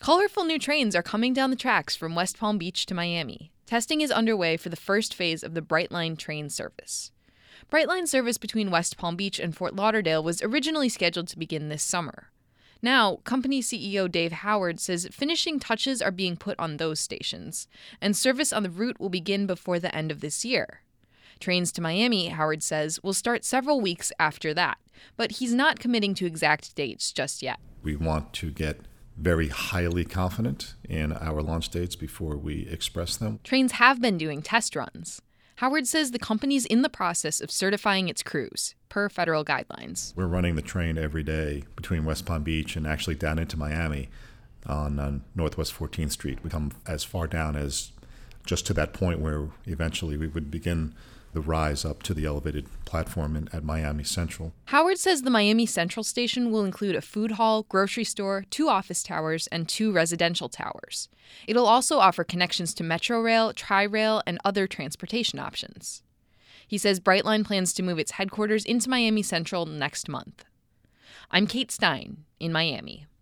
Colorful new trains are coming down the tracks from West Palm Beach to Miami. Testing is underway for the first phase of the Brightline train service. Brightline service between West Palm Beach and Fort Lauderdale was originally scheduled to begin this summer. Now, company CEO Dave Howard says finishing touches are being put on those stations, and service on the route will begin before the end of this year. Trains to Miami, Howard says, will start several weeks after that, but he's not committing to exact dates just yet. We want to get very highly confident in our launch dates before we express them. Trains have been doing test runs. Howard says the company's in the process of certifying its crews, per federal guidelines. We're running the train every day between West Palm Beach and actually down into Miami on Northwest 14th Street. We come as far down as just to that point where eventually we would begin the rise up to the elevated platform at Miami Central. Howard says the Miami Central station will include a food hall, grocery store, 2 office towers, and 2 residential towers. It'll also offer connections to Metrorail, Tri-Rail, and other transportation options. He says Brightline plans to move its headquarters into Miami Central next month. I'm Kate Stein in Miami.